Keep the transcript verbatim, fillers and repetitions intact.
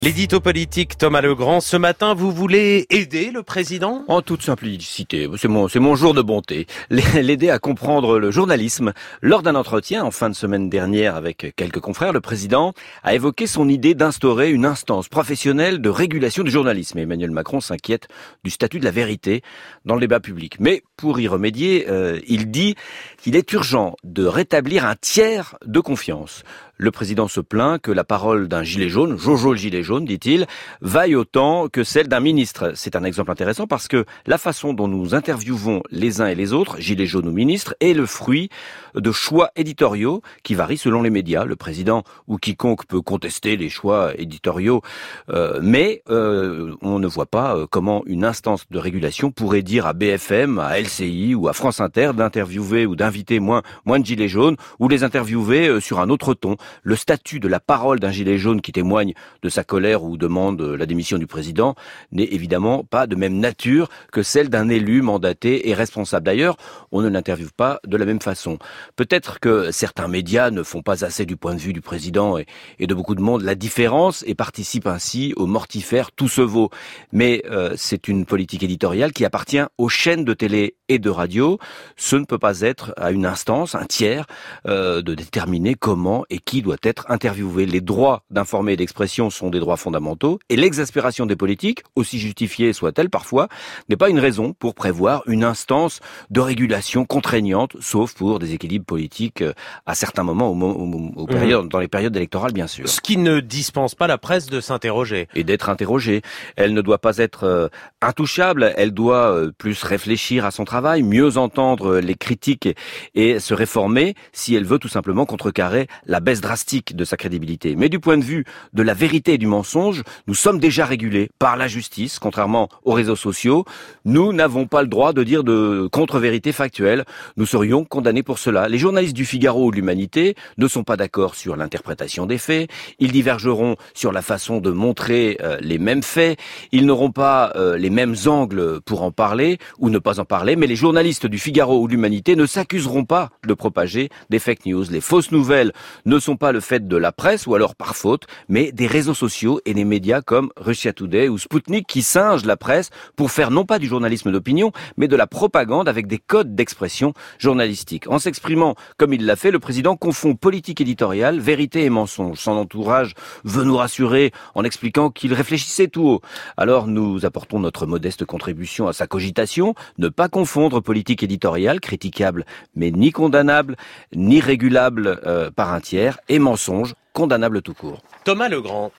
L'édito politique, Thomas Legrand. Ce matin, vous voulez aider le président ? En toute simplicité, c'est mon, c'est mon jour de bonté. L'aider à comprendre le journalisme. Lors d'un entretien en fin de semaine dernière avec quelques confrères, le président a évoqué son idée d'instaurer une instance professionnelle de régulation du journalisme. Emmanuel Macron s'inquiète du statut de la vérité dans le débat public. Mais pour y remédier, euh, il dit qu'il est urgent de rétablir un tiers de confiance. Le président se plaint que la parole d'un gilet jaune, Jojo le gilet jaune, dit-il, vaille autant que celle d'un ministre. C'est un exemple intéressant parce que la façon dont nous interviewons les uns et les autres, gilets jaunes ou ministres, est le fruit de choix éditoriaux qui varient selon les médias. Le président ou quiconque peut contester les choix éditoriaux, euh, mais euh, on ne voit pas euh, comment une instance de régulation pourrait dire à B F M, à L C I ou à France Inter d'interviewer ou d'inviter moins, moins de gilets jaunes ou les interviewer euh, sur un autre ton. Le statut de la parole d'un gilet jaune qui témoigne de sa colère ou demande la démission du président n'est évidemment pas de même nature que celle d'un élu mandaté et responsable. D'ailleurs, on ne l'interviewe pas de la même façon. Peut-être que certains médias ne font pas assez du point de vue du président et, et de beaucoup de monde la différence et participent ainsi au mortifère tout se vaut. Mais euh, c'est une politique éditoriale qui appartient aux chaînes de télé et de radio. Ce ne peut pas être à une instance, un tiers, euh, de déterminer comment et qui doit être interviewé. Les droits d'informer et d'expression sont des droits fondamentaux et l'exaspération des politiques, aussi justifiée soit-elle parfois, n'est pas une raison pour prévoir une instance de régulation contraignante, sauf pour des équilibres politiques à certains moments, au, au, au période, mmh. dans les périodes électorales bien sûr. Ce qui ne dispense pas la presse de s'interroger. Et d'être interrogée. Elle ne doit pas être euh, intouchable, elle doit euh, plus réfléchir à son travail, mieux entendre les critiques et, et se réformer si elle veut tout simplement contrecarrer la baisse drastique de sa crédibilité. Mais du point de vue de la vérité et du mensonge, nous sommes déjà régulés par la justice, contrairement aux réseaux sociaux. Nous n'avons pas le droit de dire de contre-vérité factuelle. Nous serions condamnés pour cela. Les journalistes du Figaro ou de l'Humanité ne sont pas d'accord sur l'interprétation des faits. Ils divergeront sur la façon de montrer euh, les mêmes faits. Ils n'auront pas euh, les mêmes angles pour en parler ou ne pas en parler. Mais les journalistes du Figaro ou de l'Humanité ne s'accuseront pas de propager des fake news. Les fausses nouvelles ne sont pas le fait de la presse ou alors par faute, mais des réseaux sociaux et des médias comme Russia Today ou Sputnik qui singent la presse pour faire non pas du journalisme d'opinion, mais de la propagande avec des codes d'expression journalistique. En s'exprimant comme il l'a fait, le président confond politique éditoriale, vérité et mensonge. Son entourage veut nous rassurer en expliquant qu'il réfléchissait tout haut. Alors nous apportons notre modeste contribution à sa cogitation, ne pas confondre politique éditoriale, critiquable mais ni condamnable, ni régulable euh, par un tiers, et mensonge, condamnable tout court. Thomas Legrand.